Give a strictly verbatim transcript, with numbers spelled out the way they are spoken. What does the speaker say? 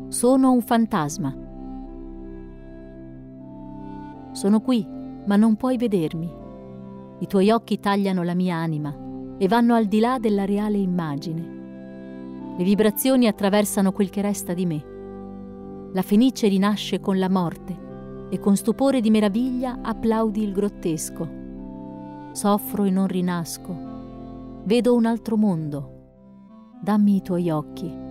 Sono un fantasma. Sono qui, ma non puoi vedermi. I tuoi occhi tagliano la mia anima e vanno al di là della reale immagine. Le vibrazioni attraversano quel che resta di me. La fenice rinasce con la morte e con stupore di meraviglia applaudi il grottesco. Soffro e non rinasco. Vedo un altro mondo. Dammi i tuoi occhi